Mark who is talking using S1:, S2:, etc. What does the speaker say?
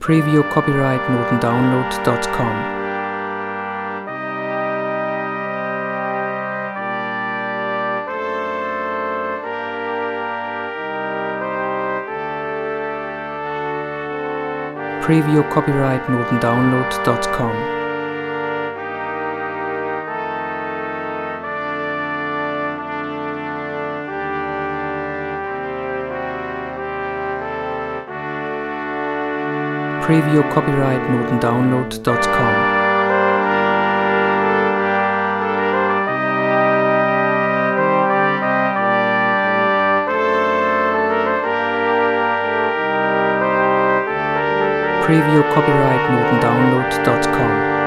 S1: Preview copyright notendownload.com. Preview copyright notendownload.com. Preview copyright notendownload.com. Preview copyright notendownload.com.